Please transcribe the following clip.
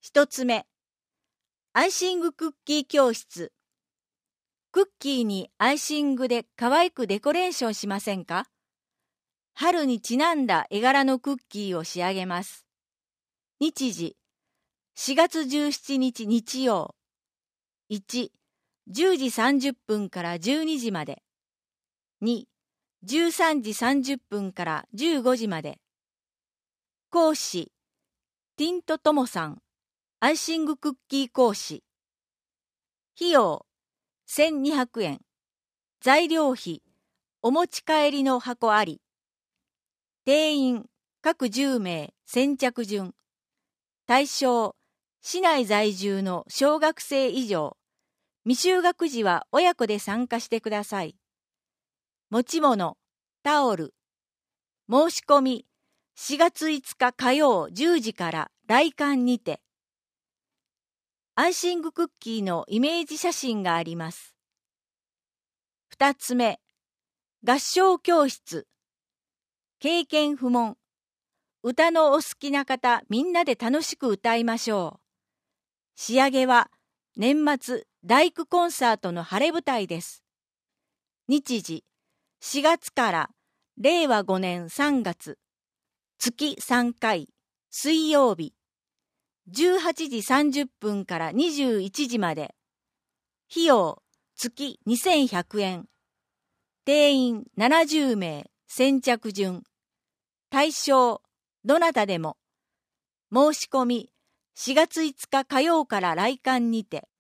一つ目、アイシングクッキー教室。クッキーにアイシングで可愛くデコレーションしませんか？春にちなんだ絵柄のクッキーを仕上げます。日時、4月17日日曜。1、10時30分から12時まで。2、13時30分から15時まで。講師、ティントトモさん、アイシングクッキー講師。費用、1200円。材料費、お持ち帰りの箱あり。定員、各10名、先着順。対象、市内在住の小学生以上。未就学児は親子で参加してください。持ち物、タオル。申し込み、4月5日火曜10時から来館にて。アイシングクッキーのイメージ写真があります。二つ目、合唱教室。経験不問。歌のお好きな方、みんなで楽しく歌いましょう。仕上げは、年末大工コンサートの晴れ舞台です。日時、4月から令和5年3月、月3回、水曜日、18時30分から21時まで。費用、月2100円。定員70名、先着順。対象、どなたでも。申し込み、4月5日火曜から来館にて。